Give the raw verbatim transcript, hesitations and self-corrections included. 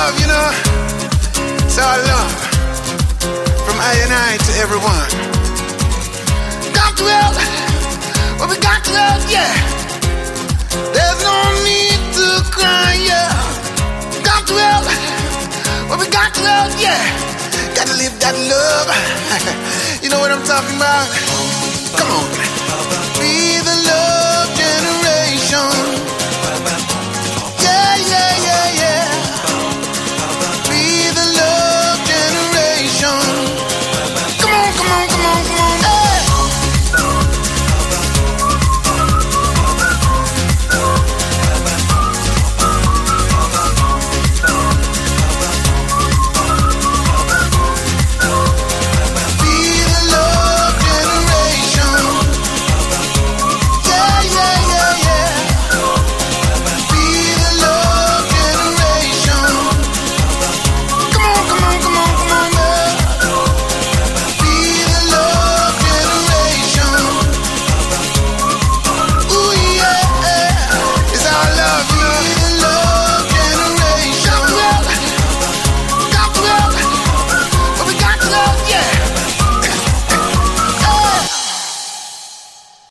love, you know. It's our love from I and I to everyone. Got to help, well we got to help, yeah. There's no need to cry, yeah. Got to help, well we got to help, yeah. Got to live that love. You know what I'm talking about? Come on.